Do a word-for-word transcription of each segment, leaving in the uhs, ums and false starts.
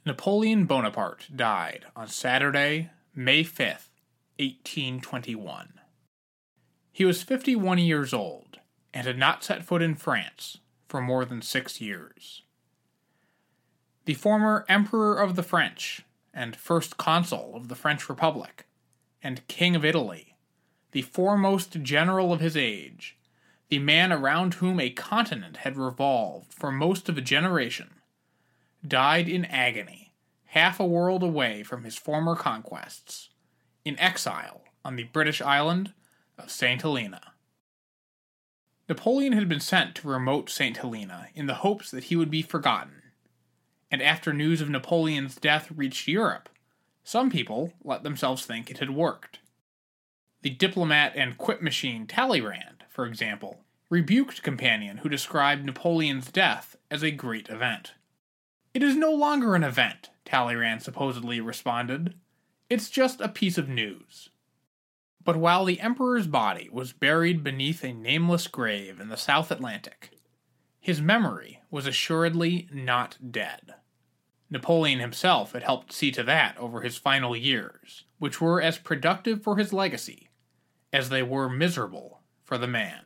Napoleon Bonaparte died on Saturday, May fifth, eighteen twenty-one. He was fifty-one years old and had not set foot in France for more than six years. The former Emperor of the French and First Consul of the French Republic and King of Italy, the foremost general of his age, the man around whom a continent had revolved for most of a generation, died in agony, half a world away from his former conquests, in exile on the British island of Saint Helena. Napoleon had been sent to remote Saint Helena in the hopes that he would be forgotten, and after news of Napoleon's death reached Europe, some people let themselves think it had worked. The diplomat and quip machine Talleyrand, for example, rebuked Companion who described Napoleon's death as a great event. "It is no longer an event," Talleyrand supposedly responded. "It's just a piece of news." But while the emperor's body was buried beneath a nameless grave in the South Atlantic, his memory was assuredly not dead. Napoleon himself had helped see to that over his final years, which were as productive for his legacy as they were miserable for the man.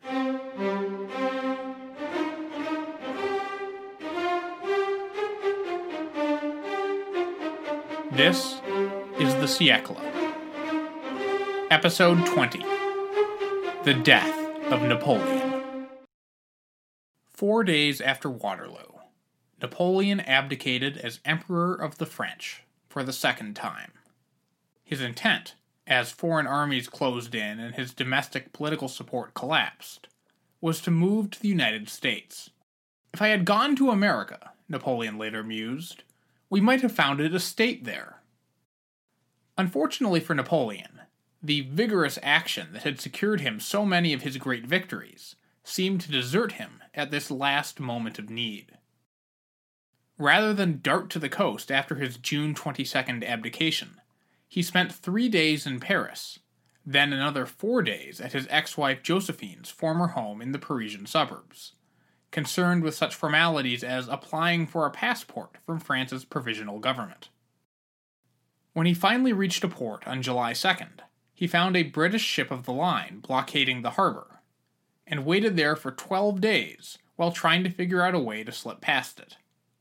This is The Siècle. Episode twenty. The Death of Napoleon. Four days after Waterloo, Napoleon abdicated as Emperor of the French for the second time. His intent, as foreign armies closed in and his domestic political support collapsed, was to move to the United States. "If I had gone to America," Napoleon later mused, "we might have founded a state there." Unfortunately for Napoleon, the vigorous action that had secured him so many of his great victories seemed to desert him at this last moment of need. Rather than dart to the coast after his June twenty-second abdication, he spent three days in Paris, then another four days at his ex-wife Josephine's former home in the Parisian suburbs, concerned with such formalities as applying for a passport from France's provisional government. When he finally reached a port on July second, he found a British ship of the line blockading the harbor, and waited there for twelve days while trying to figure out a way to slip past it.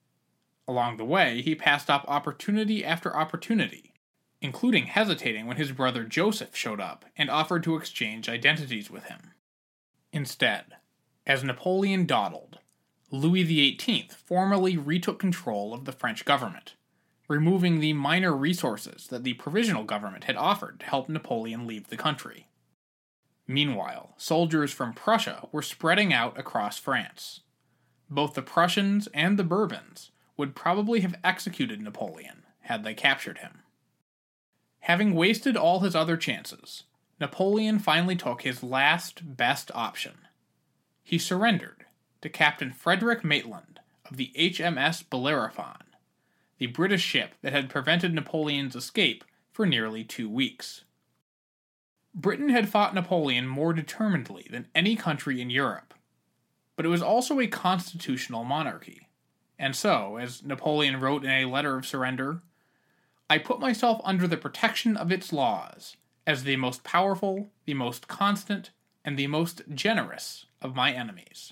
Along the way, he passed up opportunity after opportunity, including hesitating when his brother Joseph showed up and offered to exchange identities with him. Instead, as Napoleon dawdled, Louis the eighteenth formally retook control of the French government, removing the minor resources that the provisional government had offered to help Napoleon leave the country. Meanwhile, soldiers from Prussia were spreading out across France. Both the Prussians and the Bourbons would probably have executed Napoleon had they captured him. Having wasted all his other chances, Napoleon finally took his last best option. He surrendered to Captain Frederick Maitland of the H M S Bellerophon, the British ship that had prevented Napoleon's escape for nearly two weeks. Britain had fought Napoleon more determinedly than any country in Europe, but it was also a constitutional monarchy, and so, as Napoleon wrote in a letter of surrender, "I put myself under the protection of its laws, as the most powerful, the most constant, and the most generous of my enemies."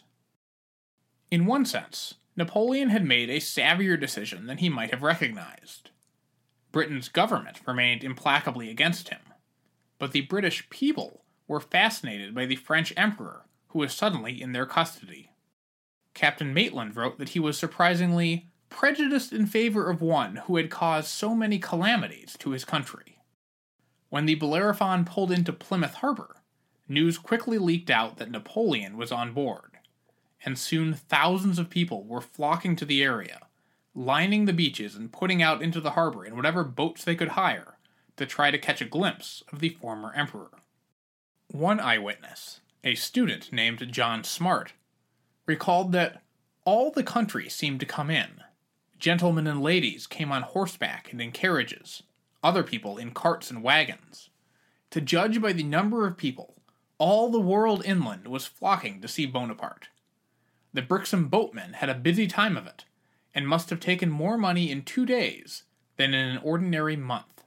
In one sense, Napoleon had made a savvier decision than he might have recognized. Britain's government remained implacably against him, but the British people were fascinated by the French emperor who was suddenly in their custody. Captain Maitland wrote that he was surprisingly prejudiced in favor of one who had caused so many calamities to his country. When the Bellerophon pulled into Plymouth Harbor, news quickly leaked out that Napoleon was on board, and soon thousands of people were flocking to the area, lining the beaches and putting out into the harbor in whatever boats they could hire to try to catch a glimpse of the former emperor. One eyewitness, a student named John Smart, recalled that all the country seemed to come in. Gentlemen and ladies came on horseback and in carriages, other people in carts and wagons. To judge by the number of people, all the world inland was flocking to see Bonaparte. The Brixham boatmen had a busy time of it, and must have taken more money in two days than in an ordinary month.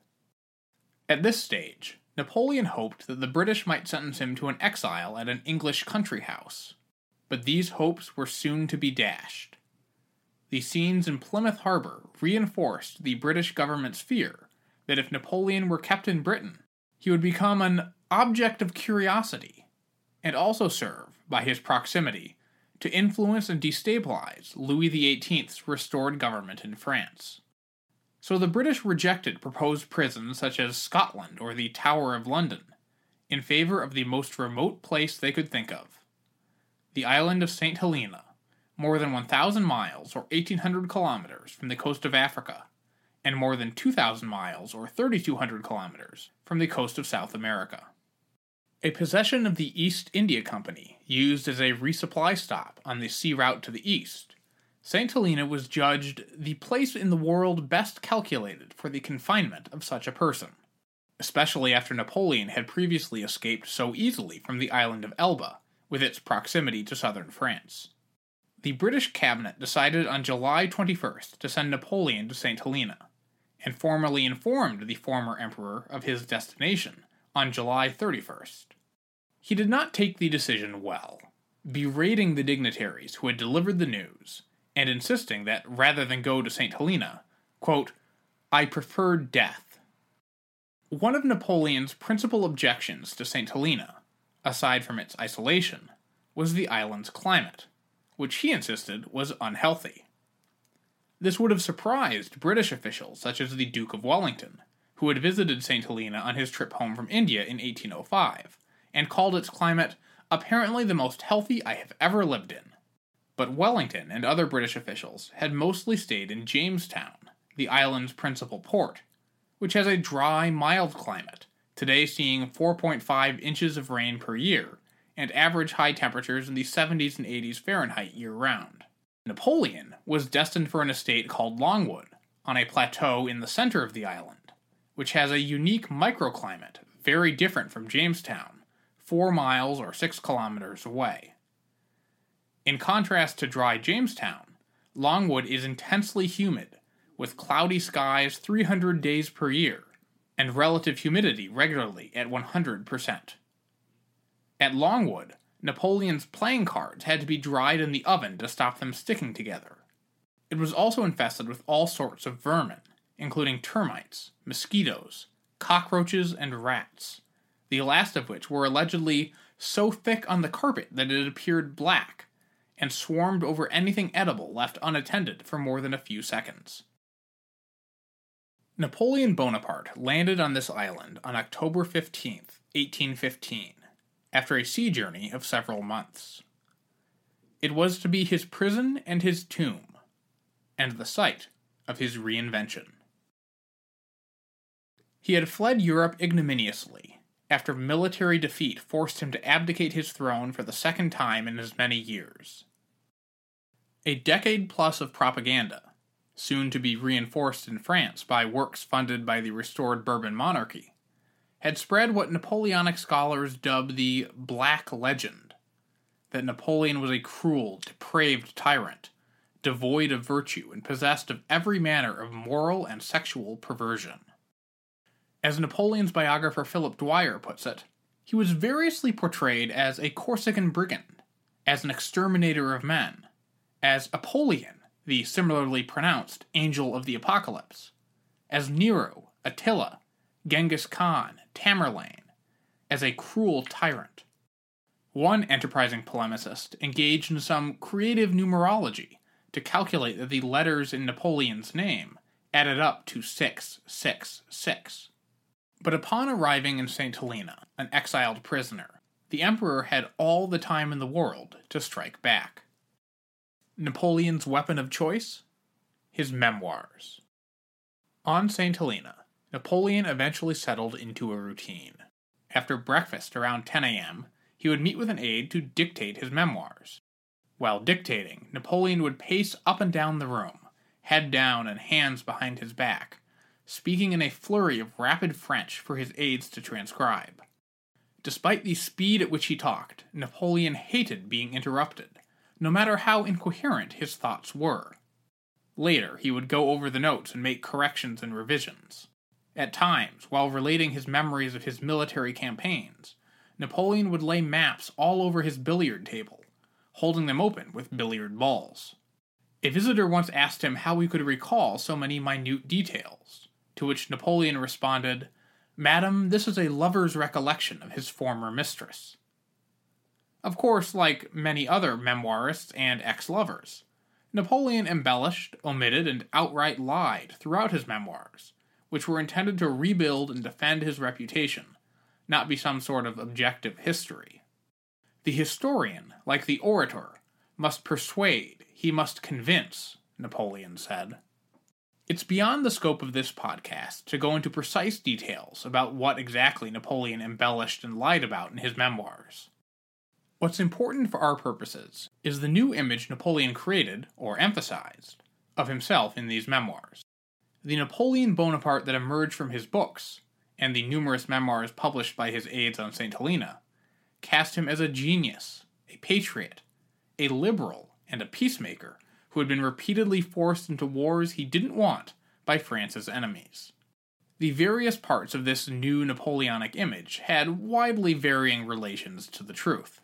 At this stage, Napoleon hoped that the British might sentence him to an exile at an English country house, but these hopes were soon to be dashed. The scenes in Plymouth Harbor reinforced the British government's fear that if Napoleon were kept in Britain, he would become an object of curiosity, and also serve, by his proximity, to influence and destabilize Louis the eighteenth's restored government in France. So the British rejected proposed prisons such as Scotland or the Tower of London, in favor of the most remote place they could think of, the island of Saint Helena, more than one thousand miles or eighteen hundred kilometers from the coast of Africa, and more than two thousand miles or thirty-two hundred kilometers from the coast of South America. A possession of the East India Company, used as a resupply stop on the sea route to the east, Saint Helena was judged the place in the world best calculated for the confinement of such a person, especially after Napoleon had previously escaped so easily from the island of Elba, with its proximity to southern France. The British cabinet decided on July twenty-first to send Napoleon to Saint Helena, and formally informed the former emperor of his destination on July thirty-first. He did not take the decision well, berating the dignitaries who had delivered the news, and insisting that rather than go to Saint Helena, quote, I preferred death. One of Napoleon's principal objections to Saint Helena, aside from its isolation, was the island's climate, which he insisted was unhealthy. This would have surprised British officials such as the Duke of Wellington, who had visited Saint Helena on his trip home from India in eighteen oh five, and called its climate apparently the most healthy I have ever lived in. But Wellington and other British officials had mostly stayed in Jamestown, the island's principal port, which has a dry, mild climate, today seeing four point five inches of rain per year, and average high temperatures in the seventies and eighties Fahrenheit year-round. Napoleon was destined for an estate called Longwood, on a plateau in the center of the island, which has a unique microclimate very different from Jamestown, four miles or six kilometers away. In contrast to dry Jamestown, Longwood is intensely humid, with cloudy skies three hundred days per year, and relative humidity regularly at one hundred percent. At Longwood, Napoleon's playing cards had to be dried in the oven to stop them sticking together. It was also infested with all sorts of vermin, including termites, mosquitoes, cockroaches, and rats, the last of which were allegedly so thick on the carpet that it appeared black, and swarmed over anything edible left unattended for more than a few seconds. Napoleon Bonaparte landed on this island on October fifteenth, eighteen fifteen, after a sea journey of several months. It was to be his prison and his tomb, and the site of his reinvention. He had fled Europe ignominiously, after military defeat forced him to abdicate his throne for the second time in as many years. A decade plus of propaganda, soon to be reinforced in France by works funded by the restored Bourbon monarchy, had spread what Napoleonic scholars dub the Black Legend, that Napoleon was a cruel, depraved tyrant, devoid of virtue and possessed of every manner of moral and sexual perversion. As Napoleon's biographer Philip Dwyer puts it, he was variously portrayed as a Corsican brigand, as an exterminator of men, as Apollyon, the similarly pronounced Angel of the Apocalypse, as Nero, Attila, Genghis Khan, Tamerlane, as a cruel tyrant. One enterprising polemicist engaged in some creative numerology to calculate that the letters in Napoleon's name added up to six six six. But upon arriving in Saint Helena, an exiled prisoner, the emperor had all the time in the world to strike back. Napoleon's weapon of choice? His memoirs. On Saint Helena, Napoleon eventually settled into a routine. After breakfast around ten a.m., he would meet with an aide to dictate his memoirs. While dictating, Napoleon would pace up and down the room, head down and hands behind his back, speaking in a flurry of rapid French for his aides to transcribe. Despite the speed at which he talked, Napoleon hated being interrupted, no matter how incoherent his thoughts were. Later, he would go over the notes and make corrections and revisions. At times, while relating his memories of his military campaigns, Napoleon would lay maps all over his billiard table, holding them open with billiard balls. A visitor once asked him how he could recall so many minute details, to which Napoleon responded, "Madam, this is a lover's recollection of his former mistress." Of course, like many other memoirists and ex-lovers, Napoleon embellished, omitted, and outright lied throughout his memoirs, which were intended to rebuild and defend his reputation, not be some sort of objective history. The historian, like the orator, must persuade, he must convince, Napoleon said. It's beyond the scope of this podcast to go into precise details about what exactly Napoleon embellished and lied about in his memoirs. What's important for our purposes is the new image Napoleon created, or emphasized, of himself in these memoirs. The Napoleon Bonaparte that emerged from his books, and the numerous memoirs published by his aides on Saint Helena, cast him as a genius, a patriot, a liberal, and a peacemaker who had been repeatedly forced into wars he didn't want by France's enemies. The various parts of this new Napoleonic image had widely varying relations to the truth.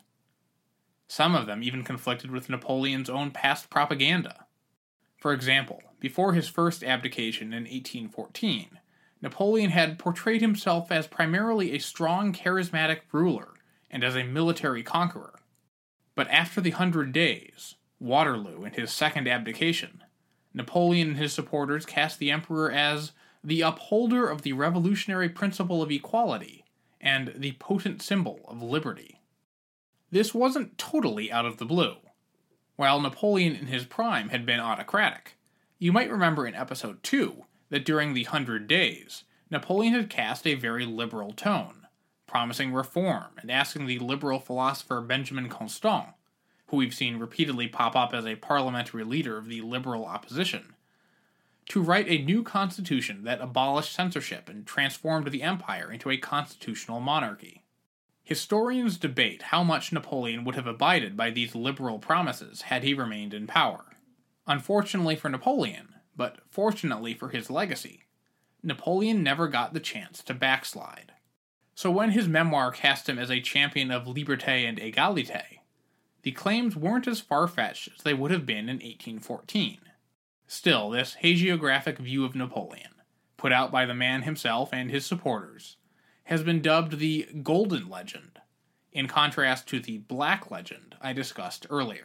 Some of them even conflicted with Napoleon's own past propaganda. For example, before his first abdication in eighteen fourteen, Napoleon had portrayed himself as primarily a strong, charismatic ruler and as a military conqueror. But after the Hundred Days, Waterloo, and his second abdication, Napoleon and his supporters cast the emperor as the upholder of the revolutionary principle of equality and the potent symbol of liberty. This wasn't totally out of the blue. While Napoleon in his prime had been autocratic, you might remember in episode two that during the Hundred Days, Napoleon had cast a very liberal tone, promising reform and asking the liberal philosopher Benjamin Constant, who we've seen repeatedly pop up as a parliamentary leader of the liberal opposition, to write a new constitution that abolished censorship and transformed the empire into a constitutional monarchy. Historians debate how much Napoleon would have abided by these liberal promises had he remained in power. Unfortunately for Napoleon, but fortunately for his legacy, Napoleon never got the chance to backslide. So when his memoir cast him as a champion of liberté and égalité, the claims weren't as far-fetched as they would have been in eighteen fourteen. Still, this hagiographic view of Napoleon, put out by the man himself and his supporters, has been dubbed the Golden Legend, in contrast to the Black Legend I discussed earlier.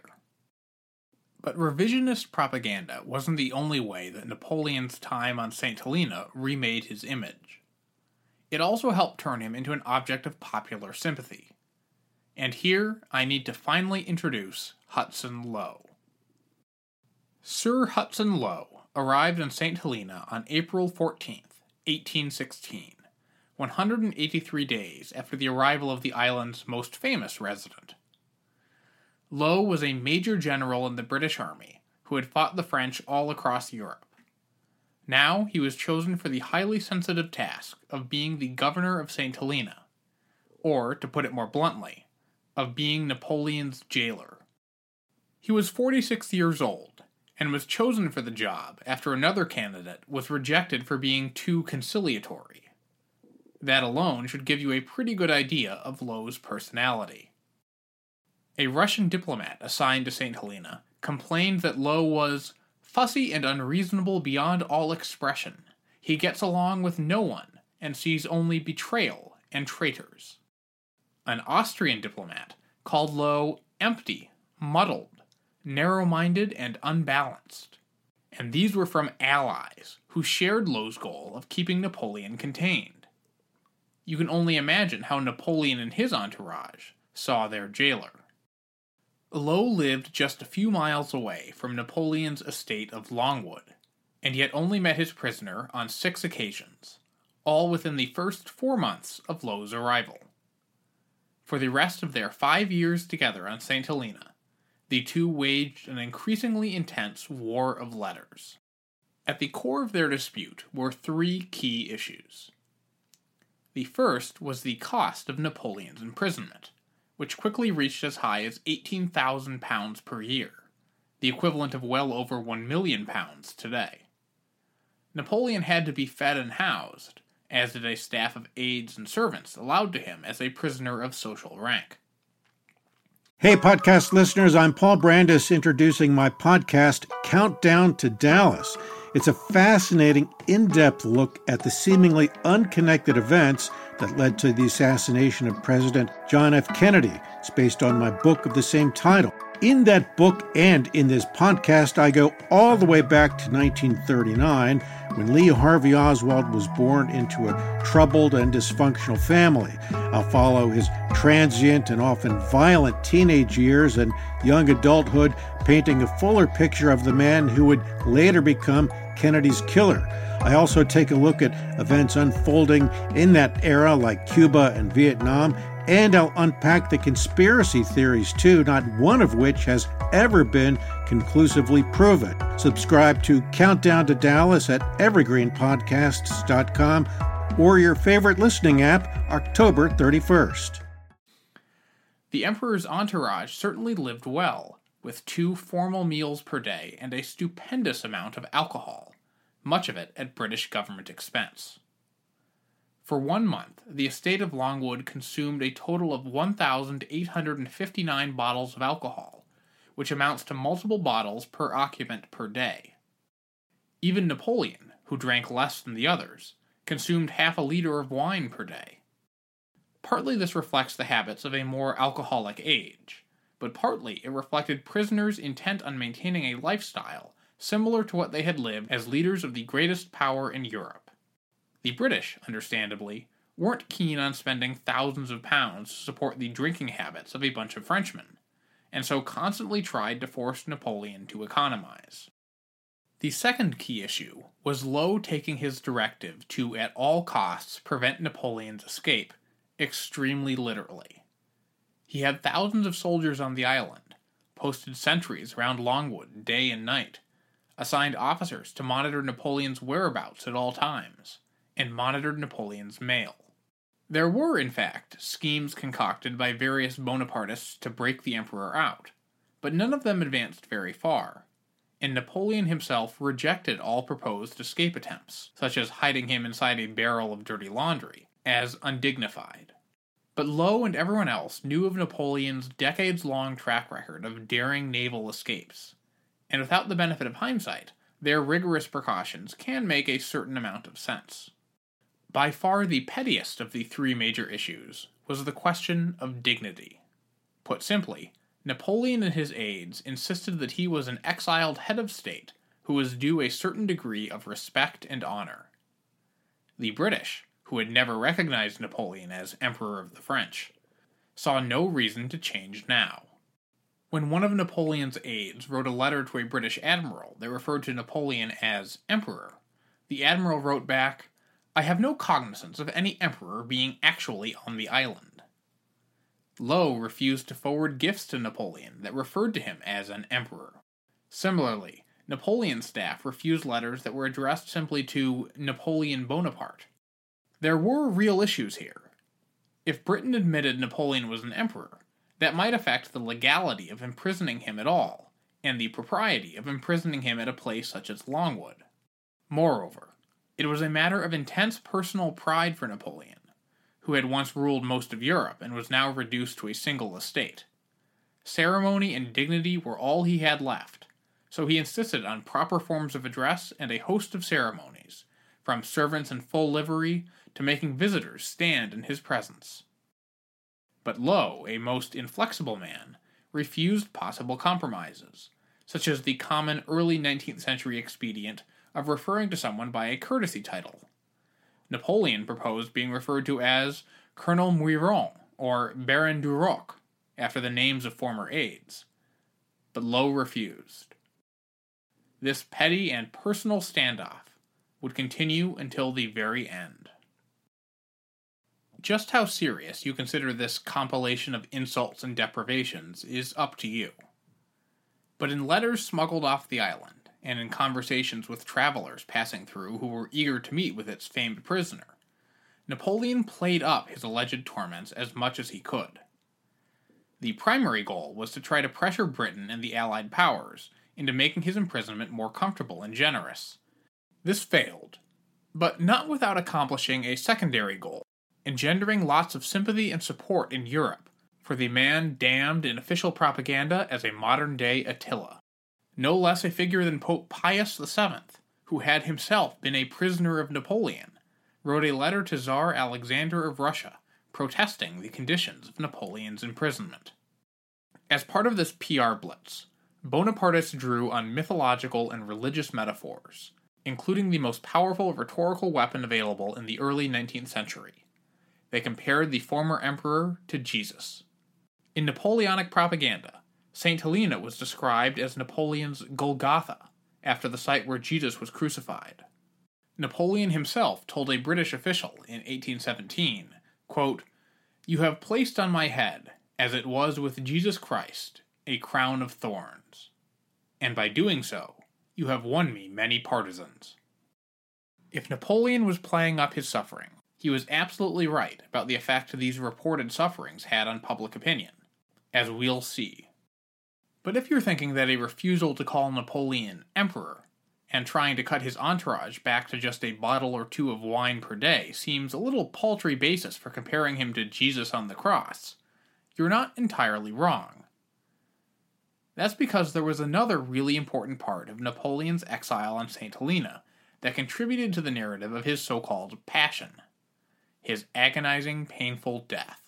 But revisionist propaganda wasn't the only way that Napoleon's time on Saint Helena remade his image. It also helped turn him into an object of popular sympathy. And here I need to finally introduce Hudson Lowe. Sir Hudson Lowe arrived in Saint Helena on April fourteenth, eighteen sixteen. one hundred eighty-three days after the arrival of the island's most famous resident. Lowe was a major general in the British Army who had fought the French all across Europe. Now he was chosen for the highly sensitive task of being the governor of Saint Helena, or, to put it more bluntly, of being Napoleon's jailer. He was forty-six years old, and was chosen for the job after another candidate was rejected for being too conciliatory. That alone should give you a pretty good idea of Lowe's personality. A Russian diplomat assigned to Saint Helena complained that Lowe was fussy and unreasonable beyond all expression. He gets along with no one and sees only betrayal and traitors. An Austrian diplomat called Lowe empty, muddled, narrow-minded, and unbalanced. And these were from allies who shared Lowe's goal of keeping Napoleon contained. You can only imagine how Napoleon and his entourage saw their jailer. Lowe lived just a few miles away from Napoleon's estate of Longwood, and yet only met his prisoner on six occasions, all within the first four months of Lowe's arrival. For the rest of their five years together on Saint Helena, the two waged an increasingly intense war of letters. At the core of their dispute were three key issues. The first was the cost of Napoleon's imprisonment, which quickly reached as high as eighteen thousand pounds per year, the equivalent of well over one million pounds today. Napoleon had to be fed and housed, as did a staff of aides and servants allowed to him as a prisoner of social rank. Hey, podcast listeners, I'm Paul Brandis introducing my podcast, Countdown to Dallas. It's a fascinating, in-depth look at the seemingly unconnected events that led to the assassination of President John F. Kennedy. It's based on my book of the same title. In that book and in this podcast, I go all the way back to nineteen thirty-nine, when Lee Harvey Oswald was born into a troubled and dysfunctional family. I'll follow his transient and often violent teenage years and young adulthood, painting a fuller picture of the man who would later become Kennedy's killer. I also take a look at events unfolding in that era like Cuba and Vietnam, and I'll unpack the conspiracy theories too, not one of which has ever been conclusively proven. Subscribe to Countdown to Dallas at evergreen podcasts dot com or your favorite listening app, October thirty-first. The Emperor's entourage certainly lived well, with two formal meals per day and a stupendous amount of alcohol, much of it at British government expense. For one month, the estate of Longwood consumed a total of one thousand eight hundred fifty-nine bottles of alcohol, which amounts to multiple bottles per occupant per day. Even Napoleon, who drank less than the others, consumed half a liter of wine per day. Partly this reflects the habits of a more alcoholic age, but partly it reflected prisoners intent on maintaining a lifestyle similar to what they had lived as leaders of the greatest power in Europe. The British, understandably, weren't keen on spending thousands of pounds to support the drinking habits of a bunch of Frenchmen, and so constantly tried to force Napoleon to economize. The second key issue was Low taking his directive to at all costs prevent Napoleon's escape extremely literally. He had thousands of soldiers on the island, posted sentries around Longwood day and night, assigned officers to monitor Napoleon's whereabouts at all times, and monitored Napoleon's mail. There were, in fact, schemes concocted by various Bonapartists to break the emperor out, but none of them advanced very far, and Napoleon himself rejected all proposed escape attempts, such as hiding him inside a barrel of dirty laundry, as undignified. But Low and everyone else knew of Napoleon's decades-long track record of daring naval escapes, and without the benefit of hindsight, their rigorous precautions can make a certain amount of sense. By far the pettiest of the three major issues was the question of dignity. Put simply, Napoleon and his aides insisted that he was an exiled head of state who was due a certain degree of respect and honor. The British, who had never recognized Napoleon as Emperor of the French, saw no reason to change now. When one of Napoleon's aides wrote a letter to a British admiral that referred to Napoleon as Emperor, the admiral wrote back, "I have no cognizance of any emperor being actually on the island." Low refused to forward gifts to Napoleon that referred to him as an emperor. Similarly, Napoleon's staff refused letters that were addressed simply to Napoleon Bonaparte. There were real issues here. If Britain admitted Napoleon was an emperor, that might affect the legality of imprisoning him at all, and the propriety of imprisoning him at a place such as Longwood. Moreover, it was a matter of intense personal pride for Napoleon, who had once ruled most of Europe and was now reduced to a single estate. Ceremony and dignity were all he had left, so he insisted on proper forms of address and a host of ceremonies, from servants in full livery to making visitors stand in his presence. But Low, a most inflexible man, refused possible compromises, such as the common early nineteenth century expedient of referring to someone by a courtesy title. Napoleon proposed being referred to as Colonel Muiron or Baron Duroc, after the names of former aides, but Low refused. This petty and personal standoff would continue until the very end. Just how serious you consider this compilation of insults and deprivations is up to you. But in letters smuggled off the island, and in conversations with travelers passing through who were eager to meet with its famed prisoner, Napoleon played up his alleged torments as much as he could. The primary goal was to try to pressure Britain and the Allied powers into making his imprisonment more comfortable and generous. This failed, but not without accomplishing a secondary goal, engendering lots of sympathy and support in Europe for the man damned in official propaganda as a modern-day Attila. No less a figure than Pope Pius the Seventh, who had himself been a prisoner of Napoleon, wrote a letter to Tsar Alexander of Russia protesting the conditions of Napoleon's imprisonment. As part of this P R blitz, Bonapartists drew on mythological and religious metaphors, including the most powerful rhetorical weapon available in the early nineteenth century. They compared the former emperor to Jesus. In Napoleonic propaganda, Saint Helena was described as Napoleon's Golgotha, after the site where Jesus was crucified. Napoleon himself told a British official in eighteen seventeen, quote, "You have placed on my head, as it was with Jesus Christ, a crown of thorns. And by doing so, you have won me many partisans." If Napoleon was playing up his suffering, he was absolutely right about the effect these reported sufferings had on public opinion, as we'll see. But if you're thinking that a refusal to call Napoleon emperor and trying to cut his entourage back to just a bottle or two of wine per day seems a little paltry basis for comparing him to Jesus on the cross, you're not entirely wrong. That's because there was another really important part of Napoleon's exile on Saint Helena that contributed to the narrative of his so-called passion: his agonizing, painful death.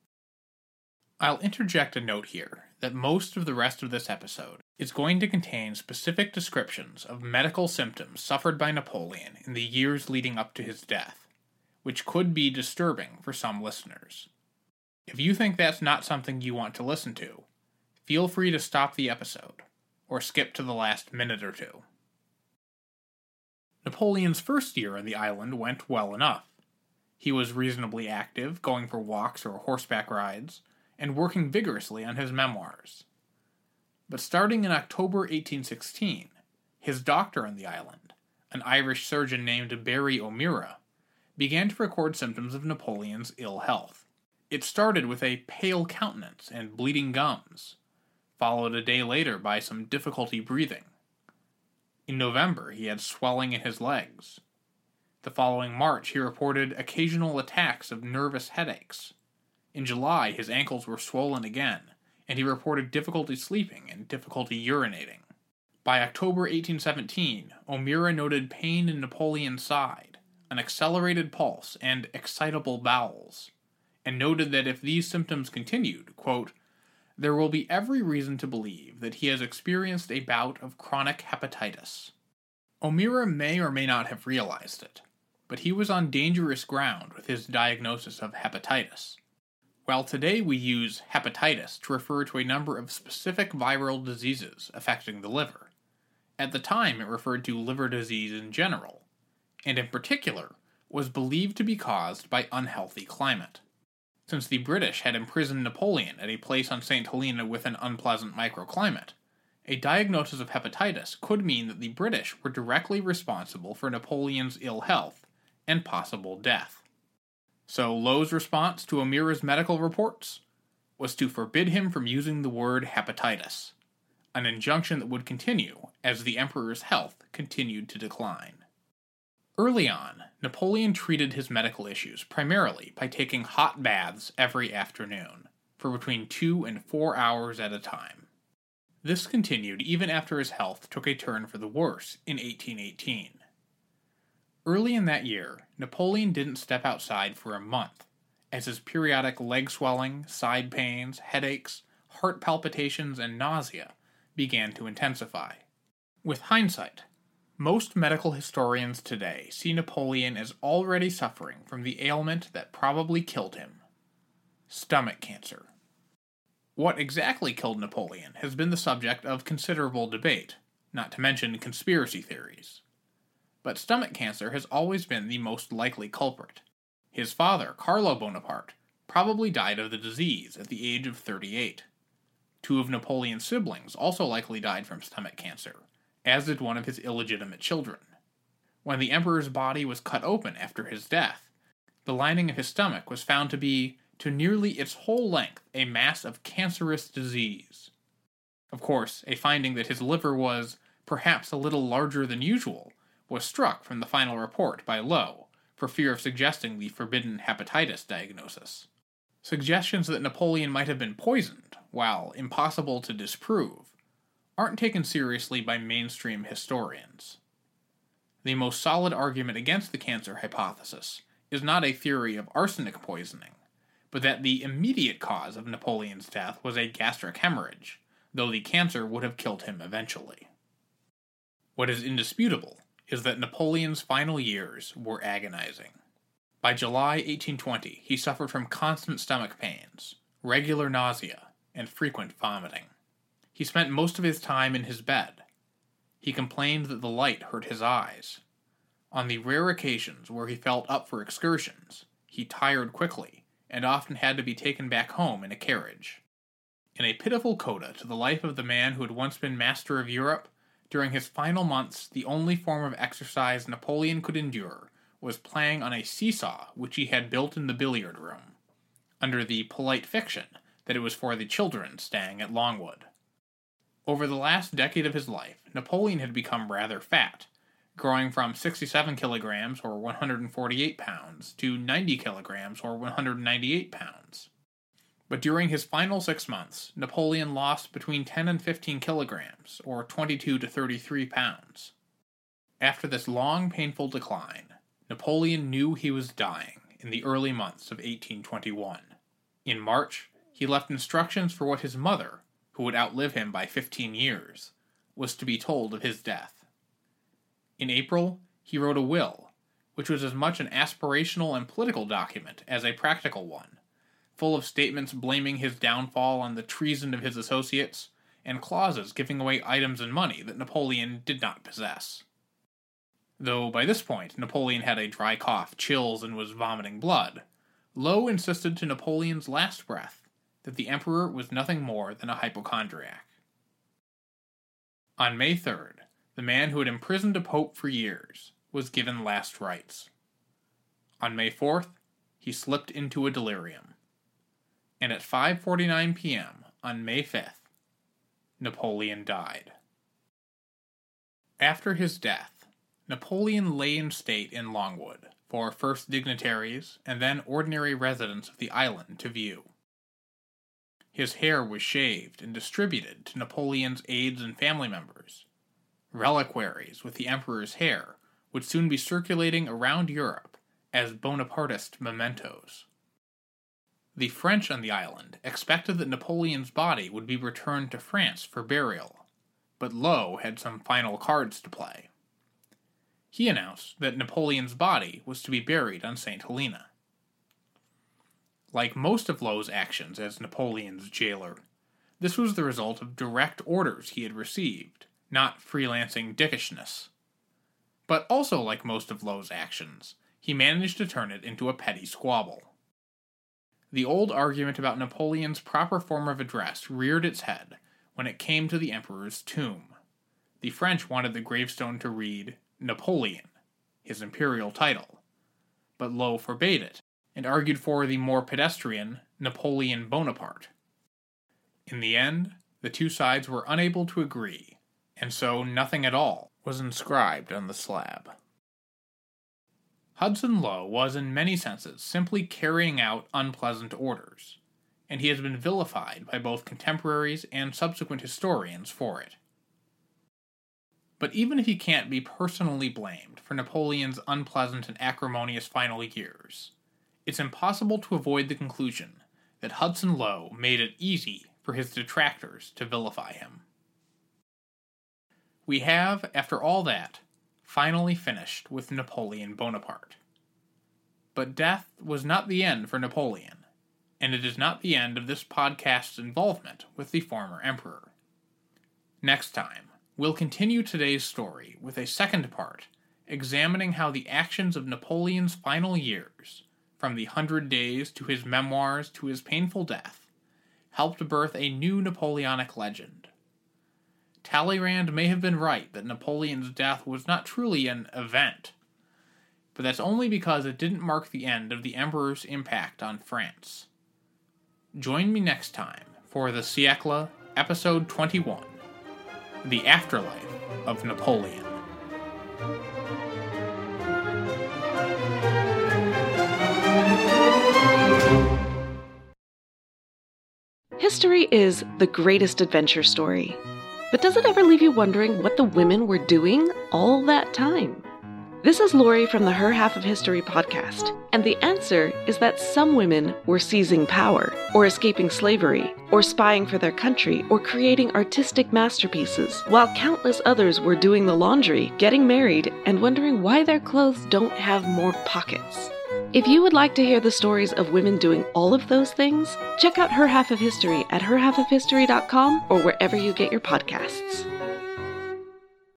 I'll interject a note here that most of the rest of this episode is going to contain specific descriptions of medical symptoms suffered by Napoleon in the years leading up to his death, which could be disturbing for some listeners. If you think that's not something you want to listen to, feel free to stop the episode, or skip to the last minute or two. Napoleon's first year on the island went well enough. He was reasonably active, going for walks or horseback rides, and working vigorously on his memoirs. But starting in October eighteen sixteen, his doctor on the island, an Irish surgeon named Barry O'Meara, began to record symptoms of Napoleon's ill health. It started with a pale countenance and bleeding gums, followed a day later by some difficulty breathing. In November, he had swelling in his legs. The following March, he reported occasional attacks of nervous headaches. In July, his ankles were swollen again, and he reported difficulty sleeping and difficulty urinating. By October eighteen seventeen, O'Meara noted pain in Napoleon's side, an accelerated pulse, and excitable bowels, and noted that if these symptoms continued, quote, "there will be every reason to believe that he has experienced a bout of chronic hepatitis." O'Meara may or may not have realized it, but he was on dangerous ground with his diagnosis of hepatitis. While today we use hepatitis to refer to a number of specific viral diseases affecting the liver, at the time it referred to liver disease in general, and in particular was believed to be caused by unhealthy climate. Since the British had imprisoned Napoleon at a place on Saint Helena with an unpleasant microclimate, a diagnosis of hepatitis could mean that the British were directly responsible for Napoleon's ill health and possible death. So Lowe's response to O'Meara's medical reports was to forbid him from using the word hepatitis, an injunction that would continue as the emperor's health continued to decline. Early on, Napoleon treated his medical issues primarily by taking hot baths every afternoon, for between two and four hours at a time. This continued even after his health took a turn for the worse in eighteen eighteen. Early in that year, Napoleon didn't step outside for a month, as his periodic leg swelling, side pains, headaches, heart palpitations, and nausea began to intensify. With hindsight, most medical historians today see Napoleon as already suffering from the ailment that probably killed him: stomach cancer. What exactly killed Napoleon has been the subject of considerable debate, not to mention conspiracy theories. But stomach cancer has always been the most likely culprit. His father, Carlo Bonaparte, probably died of the disease at the age of thirty-eight. Two of Napoleon's siblings also likely died from stomach cancer, as did one of his illegitimate children. When the emperor's body was cut open after his death, the lining of his stomach was found to be, to nearly its whole length, a mass of cancerous disease. Of course, a finding that his liver was perhaps a little larger than usual was struck from the final report by Lowe, for fear of suggesting the forbidden hepatitis diagnosis. Suggestions that Napoleon might have been poisoned, while impossible to disprove, aren't taken seriously by mainstream historians. The most solid argument against the cancer hypothesis is not a theory of arsenic poisoning, but that the immediate cause of Napoleon's death was a gastric hemorrhage, though the cancer would have killed him eventually. What is indisputable is that Napoleon's final years were agonizing. By July eighteen twenty, he suffered from constant stomach pains, regular nausea, and frequent vomiting. He spent most of his time in his bed. He complained that the light hurt his eyes. On the rare occasions where he felt up for excursions, he tired quickly, and often had to be taken back home in a carriage. In a pitiful coda to the life of the man who had once been master of Europe, during his final months the only form of exercise Napoleon could endure was playing on a seesaw which he had built in the billiard room, under the polite fiction that it was for the children staying at Longwood. Over the last decade of his life, Napoleon had become rather fat, growing from sixty-seven kilograms or one hundred forty-eight pounds to ninety kilograms or one hundred ninety-eight pounds. But during his final six months, Napoleon lost between ten and fifteen kilograms, or twenty-two to thirty-three pounds. After this long, painful decline, Napoleon knew he was dying in the early months of eighteen twenty-one. In March, he left instructions for what his mother, who would outlive him by fifteen years, was to be told of his death. In April, he wrote a will, which was as much an aspirational and political document as a practical one, full of statements blaming his downfall on the treason of his associates, and clauses giving away items and money that Napoleon did not possess. Though by this point Napoleon had a dry cough, chills, and was vomiting blood, Lowe insisted to Napoleon's last breath that the emperor was nothing more than a hypochondriac. On May third, the man who had imprisoned a pope for years was given last rites. On May fourth, he slipped into a delirium. And at five forty-nine p.m. on May fifth, Napoleon died. After his death, Napoleon lay in state in Longwood for first dignitaries and then ordinary residents of the island to view. His hair was shaved and distributed to Napoleon's aides and family members. Reliquaries with the emperor's hair would soon be circulating around Europe as Bonapartist mementos. The French on the island expected that Napoleon's body would be returned to France for burial, but Lowe had some final cards to play. He announced that Napoleon's body was to be buried on Saint Helena. Like most of Lowe's actions as Napoleon's jailer, this was the result of direct orders he had received, not freelancing dickishness. But also like most of Lowe's actions, he managed to turn it into a petty squabble. The old argument about Napoleon's proper form of address reared its head when it came to the emperor's tomb. The French wanted the gravestone to read Napoleon, his imperial title, but Lowe forbade it and argued for the more pedestrian Napoleon Bonaparte. In the end, the two sides were unable to agree, and so nothing at all was inscribed on the slab. Hudson Lowe was in many senses simply carrying out unpleasant orders, and he has been vilified by both contemporaries and subsequent historians for it. But even if he can't be personally blamed for Napoleon's unpleasant and acrimonious final years, it's impossible to avoid the conclusion that Hudson Lowe made it easy for his detractors to vilify him. We have, after all that, finally finished with Napoleon Bonaparte. But death was not the end for Napoleon, and it is not the end of this podcast's involvement with the former emperor. Next time, we'll continue today's story with a second part, examining how the actions of Napoleon's final years, from the Hundred Days to his memoirs to his painful death, helped birth a new Napoleonic legend. Talleyrand may have been right that Napoleon's death was not truly an event, but that's only because it didn't mark the end of the emperor's impact on France. Join me next time for the Siècle Episode twenty-one, The Afterlife of Napoleon. History is the greatest adventure story. But does it ever leave you wondering what the women were doing all that time? This is Lori from the Her Half of History podcast, and the answer is that some women were seizing power, or escaping slavery, or spying for their country, or creating artistic masterpieces, while countless others were doing the laundry, getting married, and wondering why their clothes don't have more pockets. If you would like to hear the stories of women doing all of those things, check out Her Half of History at her half of history dot com or wherever you get your podcasts.